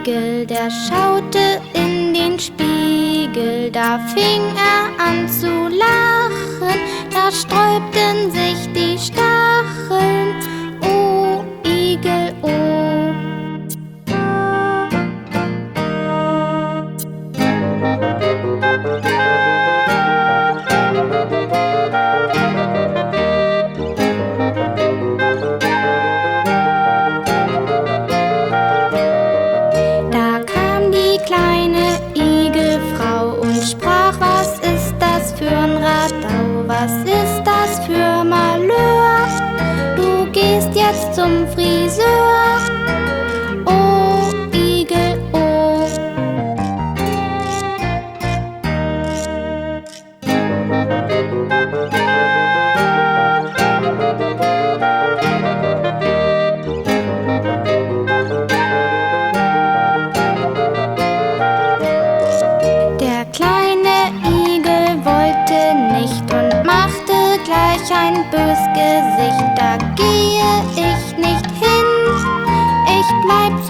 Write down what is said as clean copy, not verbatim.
Igel, der schaute in den Spiegel, da fing er an zu lachen, da sträubten sich die Stacheln. Oh, Igel, oh. Da kam die kleine Igelfrau und sprach: Was ist das für ein Radau? Was ist das für Malheur? Du gehst jetzt zum Friseur. Oh, Igel, oh. Der kleine Igel wollte nicht und machte gleich ein bös Gesicht. Da gehe ich nicht hin, ich bleib